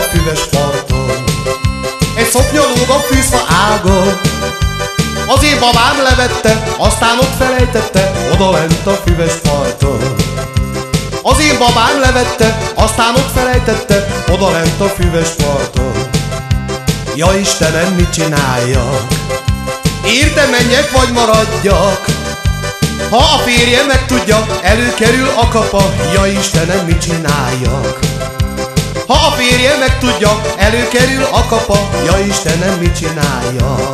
füves parton. Egy szoknya lóg a fűzfa ágon. Az én babám levette, aztán ott felejtette, odalent a füves parton. Az én babám levette, aztán ott felejtette, odalent a füves parton. Ja Istenem, mit csináljak? Érte menjek vagy maradjak? Ha a férjem megtudja, előkerül a kapa. Ja Istenem, mit csináljak? Ha a férjem megtudja, előkerül a kapa. Ja Istenem, mit csináljak?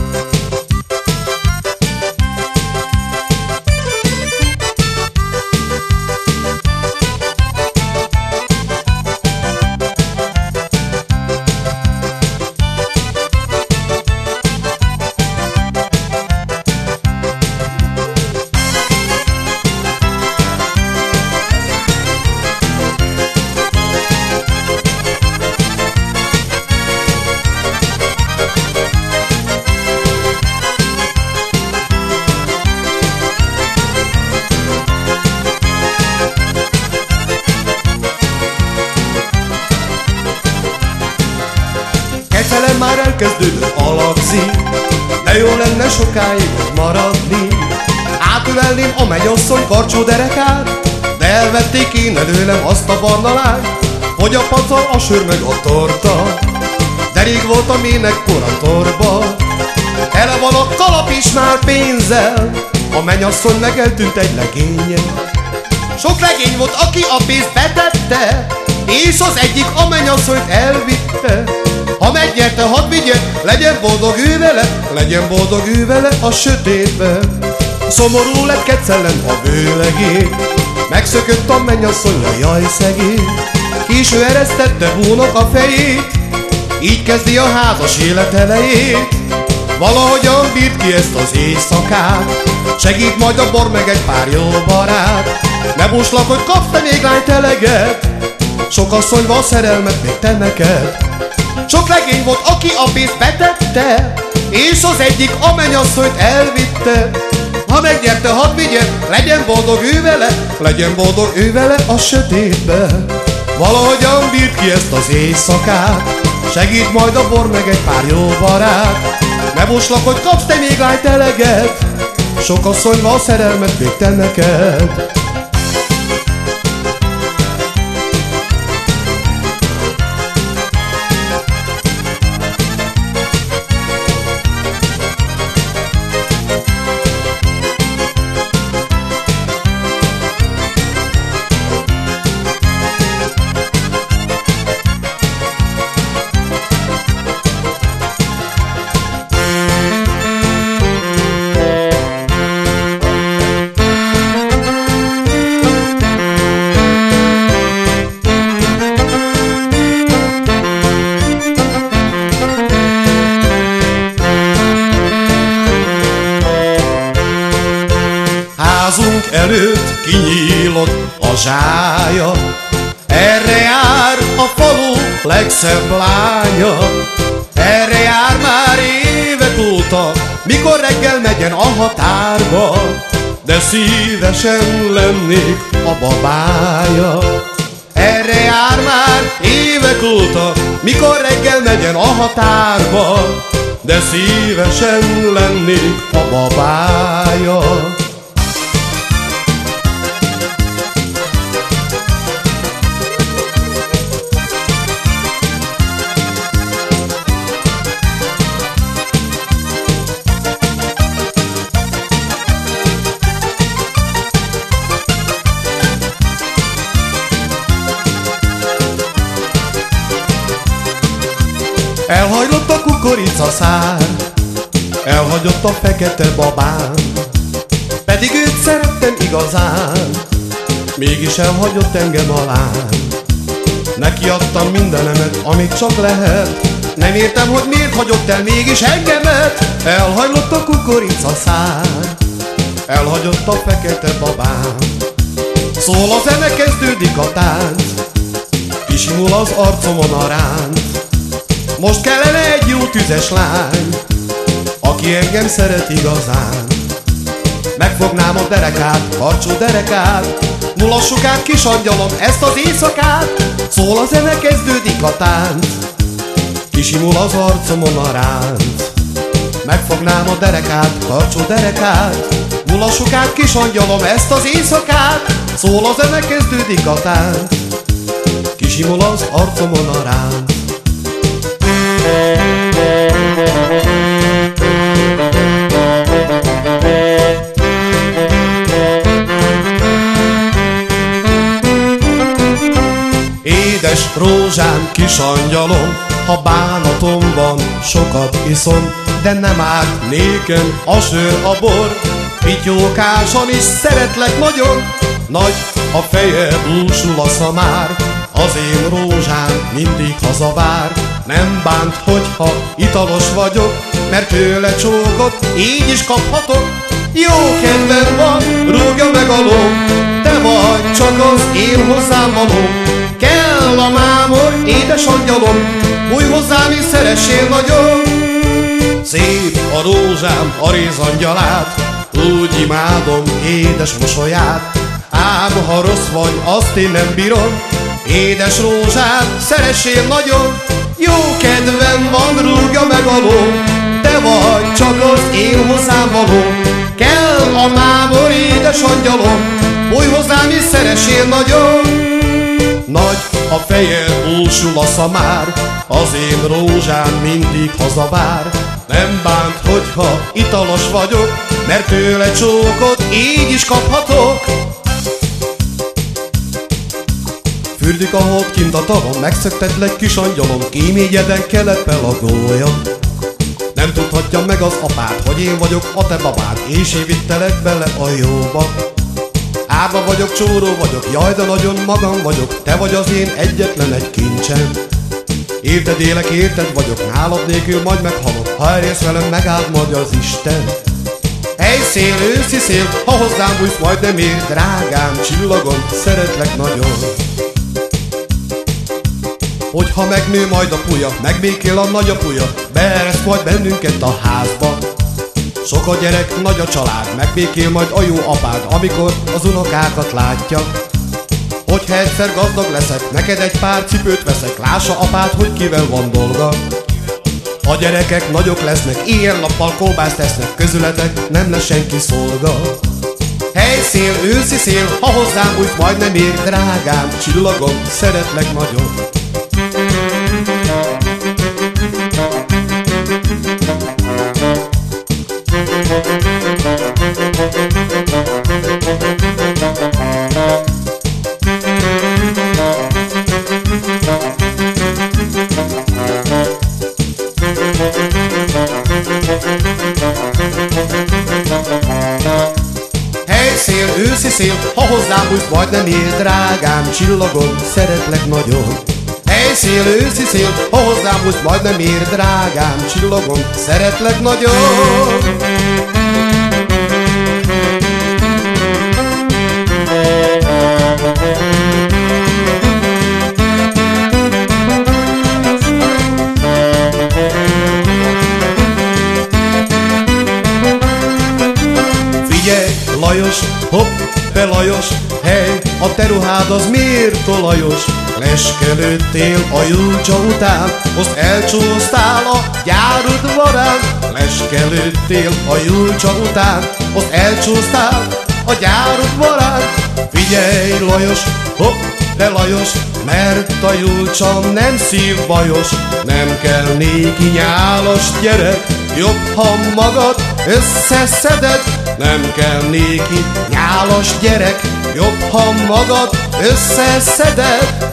Felem már elkezdődött alagzik, de jó lenne sokáig ott maradni. Átölelném a mennyasszony karcsú derekát, de elvették én előlem azt a barna lányt, hogy a pacal, a sör meg a torta. De rég voltam én ekkora torba, tele van a kalap is már pénzzel, a mennyasszony meg eltűnt egy legényen. Sok legény volt, aki a pénzt betette, és az egyik a mennyasszonyt elvitte. Ha megnyerte, hadd vigye, legyen boldog ő vele, legyen boldog ő vele a sötétben. Szomorú lett kecellen a vőlegény, megszökött a mennyasszonyra, jaj szegény. Késő eresztette búnok a fejét, így kezdi a házas élet elejét. Valahogyan bírt ki ezt az éjszakát, segít majd a bor meg egy pár jó barát. Ne buslak, hogy kapsz te még lányt eleget, sok asszony van, szerelmet még te neked. Sok legény volt, aki a pénzt betette, és az egyik a mennyasszonyt elvitte. Ha megnyerte, hadd vigye, legyen boldog ő vele, legyen boldog ő vele a sötétbe. Valahogyan bírt ki ezt az éjszakát, segít majd a bor meg egy pár jó barát. Ne buslak, hogy kapsz te még lányt eleget, sok asszony van, szerelmet még te neked. Házunk előtt kinyílott a zsája, erre jár a falu legszebb lánya. Erre jár már évek óta, mikor reggel megyen a határba, de szívesen lennék a babája. Erre jár már évek óta, mikor reggel megyen a határba, de szívesen lennék a babája. Elhajlott a kukoricaszár, elhagyott a fekete babám, pedig őt szerettem igazán, mégis elhagyott engem a lány. Neki adtam mindenemet, amit csak lehet, nem értem, hogy miért hagyott el mégis engemet. Elhajlott a kukoricaszár, elhagyott a fekete babám. Szól a zene, kezdődik a tánc, kisimul az arcomon a ránc. Most kellene egy jó tüzes lány, aki engem szeret igazán. Megfognám a derekát, karcsú derekát, mulassuk át, kis angyalom, ezt az éjszakát. Szól a zene, kezdődik a tánc, kisimul az arcomon a ránc. Megfognám a derekát, karcsú derekát, mulassuk át, kis angyalom, ezt az éjszakát. Szól a zene, kezdődik a tánc, kisimul az arcomon a ránc. Édes rózsám, kis angyalom, ha bánatom van, sokat iszom, de nem árt nékem a sör, a bor. Pityókásan is szeretlek nagyon, nagy a feje, búsul a szamár. Az én rózsám mindig hazavár. Nem bánt, hogyha italos vagyok, mert tőle csókot így is kaphatok. Jó kedvem van, rúgja meg a ló, te vagy csak az én hozzám való. Kell a mámor, édes angyalom, bújj hozzám és szeressél nagyon. Szép a rózsám, a rézangyalát, úgy imádom édes mosolyát. Ám ha rossz vagy, azt én nem bírom, édes rózsám, szeressél nagyon. Jó kedvem van, rúgja meg a ló, te vagy csak az én hozzám való. Kell a mámor, édes angyalom, bújj hozzám és szeressél nagyon. Nagy a feje, búsul a szamár, az én rózsám mindig hazavár. Nem bánt, hogyha italos vagyok, mert tőle csókot így is kaphatok. Fürdik a hold kint a tavon, megszöktetlek, kis angyalom, kíményeden kelepel a gólya. Nem tudhatja meg az apád, hogy én vagyok a te babád, és én vittelek bele a jóba. Árva vagyok, csóró vagyok, jaj, de nagyon magam vagyok, te vagy az én egyetlen egy kincsem. Érted élek, érted vagyok, nálad nélkül majd meghalok, ha elérsz velem, megáld majd az Isten. Helyszél, őszi szél, ha hozzám bújsz, majd nem ér, drágám, csillagom, szeretlek nagyon. Hogyha megnő majd a puja, megbékél a nagyapuja, beereszt majd bennünket a házba. Sok a gyerek, nagy a család, megbékél majd a jó apád, amikor az unokákat látja. Hogyha egyszer gazdag leszek, neked egy pár cipőt veszek, lássa apád, hogy kivel van dolga. A gyerekek nagyok lesznek, éjjel-nappal kolbászt tesznek, közületek nem lesz senki szolga. Helyszél, őszi szél, ha hozzám bújsz, majd nem ér, drágám, csillagom, szeretlek nagyon. Helyszél, őszi szél, ha hozzám bújsz, majd nem ér, drágám, csillagom, szeretlek nagyon. Helyszél, őszi szél, ha hozzám bújsz, majd nem ér, drágám, csillagom, szeretlek nagyon. Figyelj, Lajos, hopp, te Lajos, hely, a te ruhád az miért olajos? Leskelődtél a Júlcsa után, most elcsúsztál a gyárud varán. Leskelődtél a Júlcsa után, most elcsúsztál a gyárud varán. Figyelj, Lajos, hopp, te Lajos, mert a Júlcsa nem szívbajos. Nem kell néki nyálas gyerek, jobb, ha magad összeszeded. Nem kell néki nyálas gyerek, jobb, ha magad összeszeded.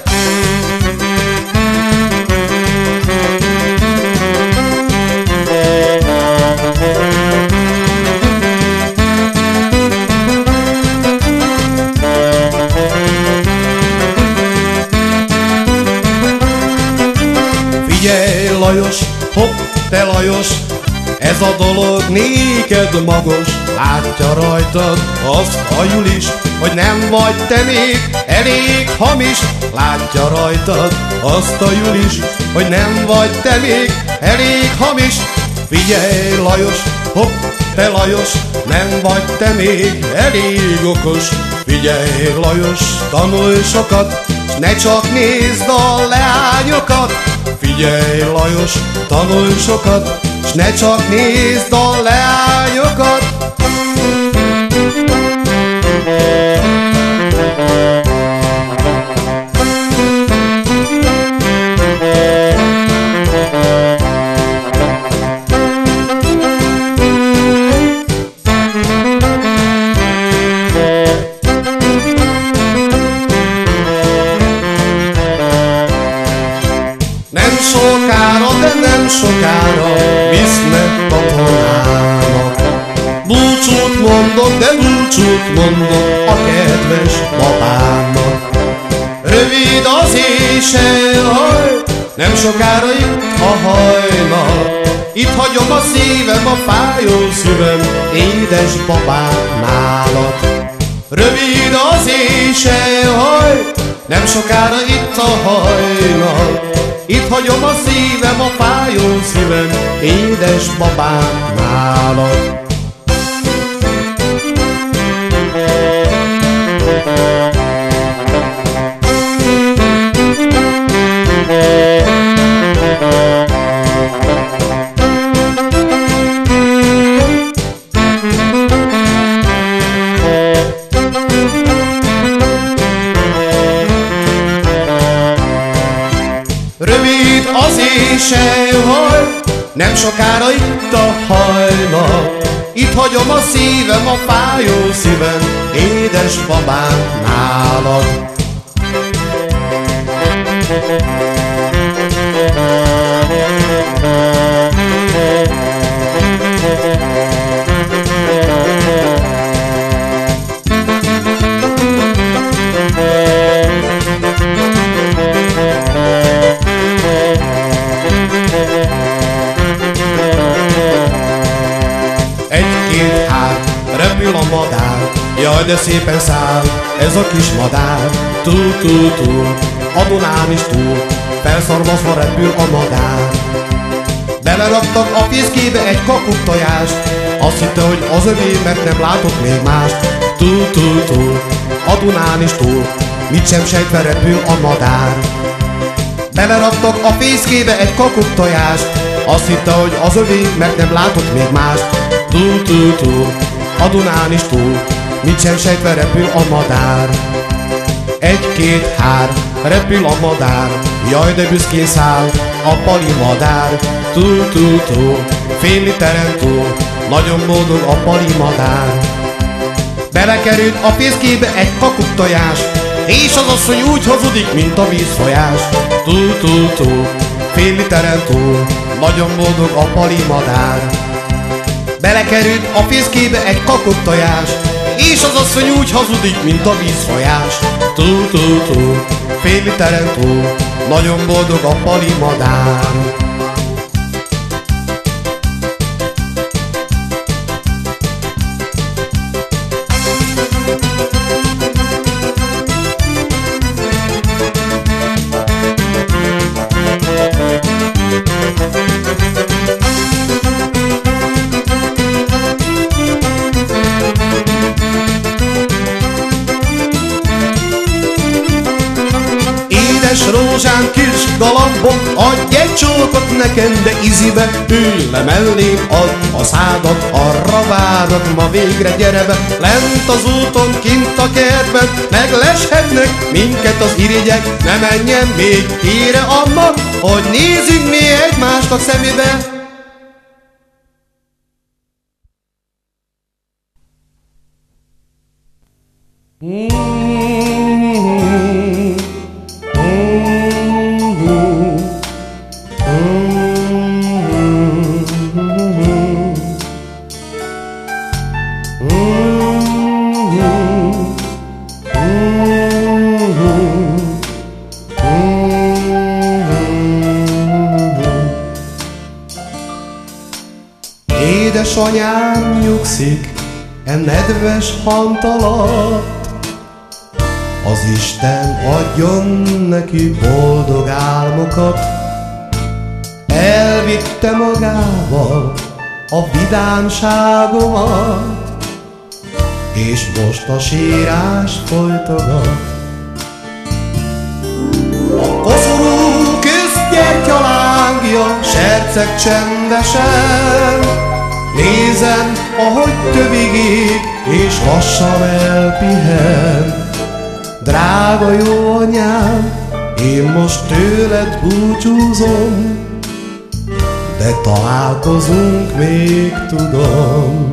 Figyelj, Lajos, hopp, te Lajos, ez a dolog néked magos. Látja rajtad azt a Julis, hogy nem vagy te még elég hamis. Látja rajtad azt a Julis, hogy nem vagy te még elég hamis. Figyelj Lajos, hopp, te Lajos, nem vagy te még elég okos. Figyelj Lajos, tanulj sokat, s ne csak nézd a leányokat. Figyelj Lajos, tanulj sokat, s ne csak nézd a leányokat. Nem sokára, de nem sokára visznek katonának. Búcsút mondok, de búcsút mondok a kedves babámnak. Rövid az éjsel, nem sokára itt a hajnal. Itt hagyom a szívem, a fájó szívem, édes babám nálad. Rövid az éjsel, nem sokára itt a hajnal. Itt hagyom a szívem, a fájó szívem, édes babám nálad. Rövid az éjsel, nem sokára itt a hajnal. Itt hagyom a szívem, a fájó szívem, édes babám nálad. Repül a madár, jaj de szépen száll ez a kis madár. Túl, a Dunán is túl, felszarvazva repül a madár. Beleraktak a fészkébe egy kakuktojást, azt hitte, hogy az övé, mert nem látott még mást. Túl, a Dunán is túl, mit sem sejtve repül a madár. Beleraktak a fészkébe egy kakuktojást, azt hitte, hogy az övé, mert nem látott még mást. Túl, a Dunán is túl, mit sem sejtve repül a madár. Egy-két-hár, repül a madár, jaj de büszkén száll a pali madár. Túl, fél literen túl, nagyon boldog a pali madár. Belekerült a fészkébe egy kakuktojás, és az asszony úgy hazudik, mint a vízfolyás. Túl, fél literen túl, nagyon boldog a pali madár. Belekerült a fészkébe egy kakuktojás, és az asszony úgy hazudik, mint a vízfolyás. Túl, fél literen túl, nagyon boldog a pali madár. Édes rózsám, kis galambom, adj egy csókot nekem, de ízibe ülj le mellém, add a szádat, arra várok, ma végre gyere be. Lent az úton, kint a kertben, megleshetnek minket az irigyek. Ne menjen még híre annak, hogy nézzünk mi egymásnak szemébe. Édesanyám nyugszik e nedves hant alatt, az Isten adjon neki boldog álmokat. elvitte magával a vidámságomat, és most a sírás folytogat. A koszorú közgyertyalángja serceg csendesen, nézem, ahogy tövig ég, és lassan elpihen. Drága jó anyám, én most tőled búcsúzom, de találkozunk még, tudom.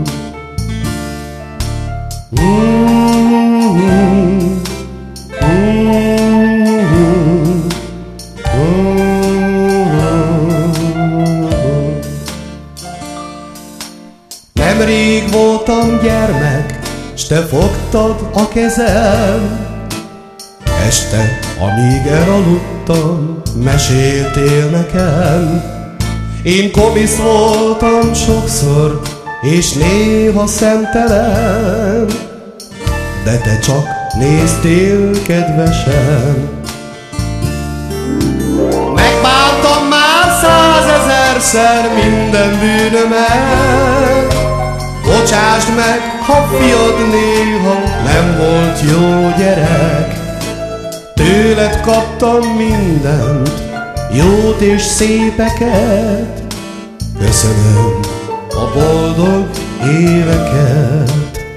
Nemrég voltam gyermek, s te fogtad a kezem. Este, amíg elaludtam, meséltél nekem. Én komisz voltam sokszor, és néha szemtelen, de te csak néztél kedvesen. Megbántam már 100 000-szer minden bűnömet, bocsásd meg, ha fiad néha nem volt jó gyerek. Tőled kaptam mindent, jót és szépeket, köszönöm a boldog éveket.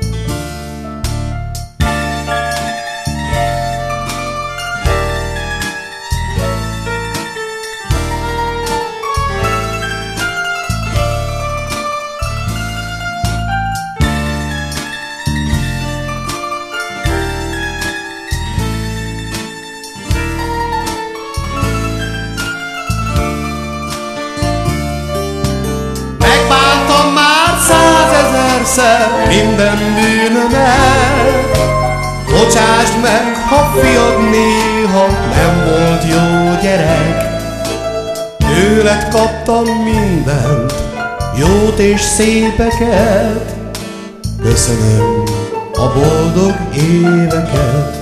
Minden bűnömet, bocsásd meg, ha fiad néha nem volt jó gyerek. Tőled kaptam mindent, jót és szépeket, köszönöm a boldog éveket.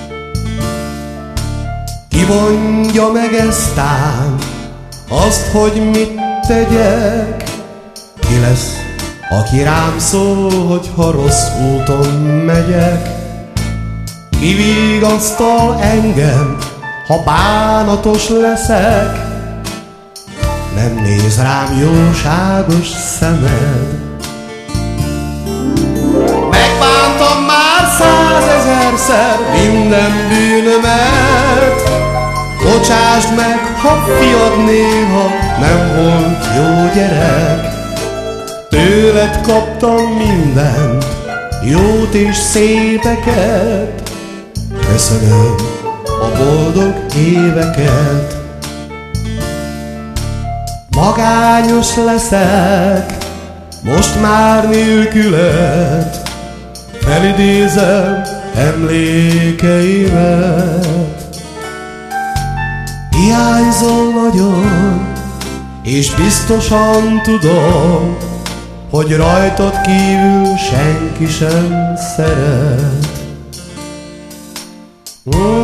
Ki mondja meg eztán azt, hogy mit tegyek? Ki lesz, aki rám szól, hogyha rossz úton megyek? Ki vigasztal engem, ha bánatos leszek? Nem néz rám jóságos szemed. Megbántam már 100 000-szer minden bűnömet, bocsásd meg, ha fiad néha nem volt jó gyerek. Tőled kaptam mindent, jót és szépeket, köszönöm a boldog éveket. Magányos leszek, most már nélküled, felidézem emlékeimet. Hiányzol nagyon, és biztosan tudom, hogy rajtad kívül senki sem szeret.